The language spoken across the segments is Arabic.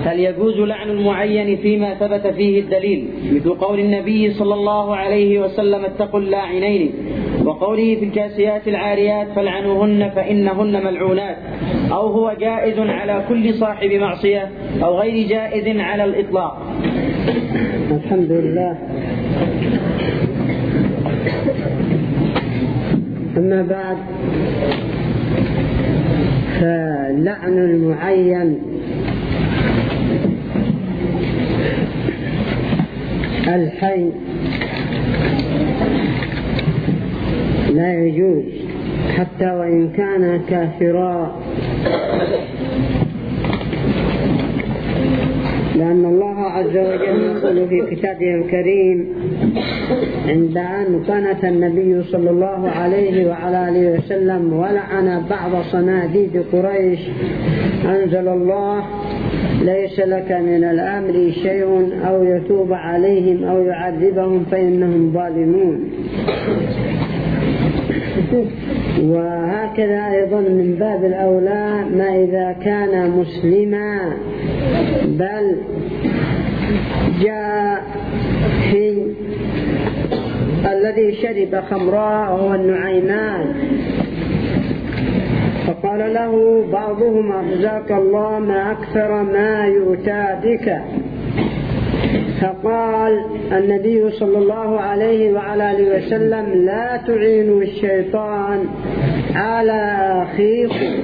هل يجوز لعن المعين فيما ثبت فيه الدليل، مثل قول النبي صلى الله عليه وسلم اتقوا اللاعنين، وقوله في الكاسيات العاريات فلعنوهن فإنهن ملعونات، أو هو جائز على كل صاحب معصية أو غير جائز على الإطلاق؟ الحمد لله. أما بعد، فلعن المعين الحي لا يجوز حتى وإن كان كافرا، لأن الله عز وجل يقول في كتابه الكريم عند أن قنت النبي صلى الله عليه وعلى آله وسلم ولعن بعض صناديد قريش، أنزل الله ليس لك من الأمر شيء أو يتوب عليهم أو يعذبهم فإنهم ظالمون. وهكذا أيضا من باب الأولى ما إذا كان مسلما، بل جاء في الذي شرب خمرا وهو النعيمان، فقال له بعضهم أجزاك الله ما أكثر ما يؤتى بك، فقال النبي صلى الله عليه وعلى آله وسلم لا تعينوا الشيطان على أخيكم.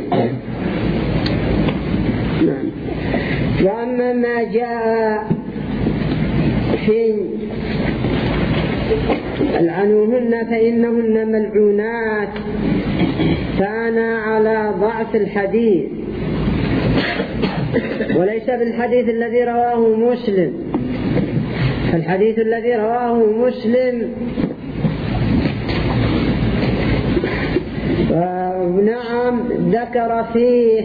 وأما ما جاء في العنوهن فإنهن ملعونات فأنا على ضعف الحديث، وليس بالحديث الذي رواه مسلم. فالحديث الذي رواه مسلم نعم ذكر فيه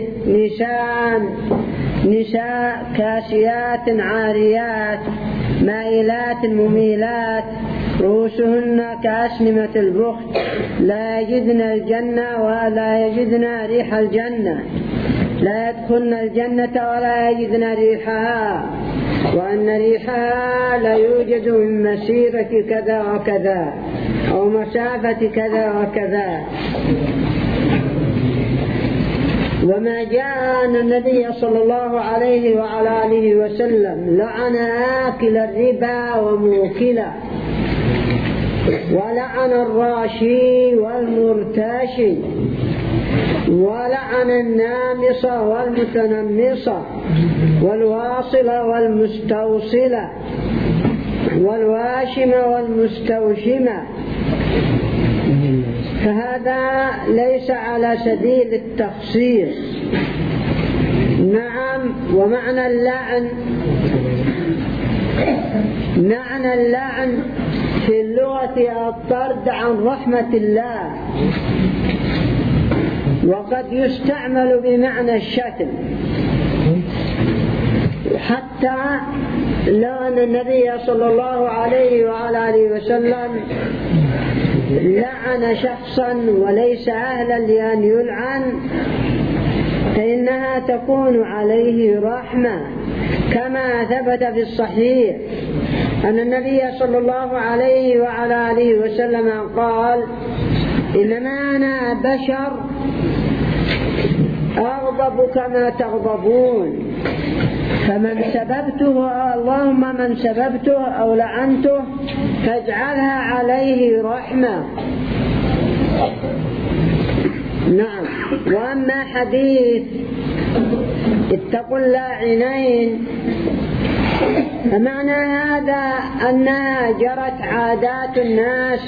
نساء كاسيات عاريات مائلات مميلات رؤوسهن كأسنمة البخت لا يجدن الجنة ولا يجدن ريح الجنة، لا يدخلن الجنة ولا يجدن ريحها، وأن ريحها لا يوجد من مسيرة كذا وكذا أو مسافة كذا وكذا. وما جاء أن النبي صلى الله عليه وعلى آله وسلم لعن آكل الربا وموكله، ولعن الراشي والمرتاشي، ولعن النامصة والمتنمصة، والواصلة والمستوصلة، والواشمة والمستوشمة. فهذا ليس على سبيل التخصيص. نعم. ومعنى اللعن في اللغة الطرد عن رحمة الله، وقد يستعمل بمعنى الشتم، حتى لو أن النبي صلى الله عليه وعلى آله وسلم لعن شخصا وليس أهلا لأن يلعن، فإنها تكون عليه رحمة، كما ثبت في الصحيح أن النبي صلى الله عليه وعلى آله وسلم قال إنما أنا بشر أغضب كما تغضبون، فمن سببته اللهم من سببته أو لعنته فاجعلها عليه رحمة. نعم. وأما حديث اتقوا اللاعنين فمعنى هذا أنها جرت عادات الناس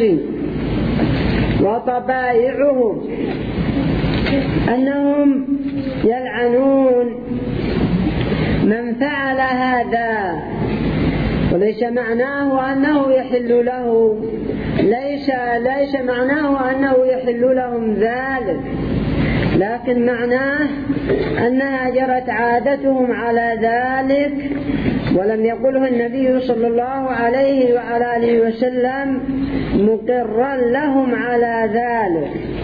وطبائعهم أنهم يلعنون من فعل هذا، وليس معناه أنه يحل له، ليس معناه أنه يحل لهم ذلك، لكن معناه أنها جرت عادتهم على ذلك، ولم يقله النبي صلى الله عليه وعلى آله وسلم مقرا لهم على ذلك.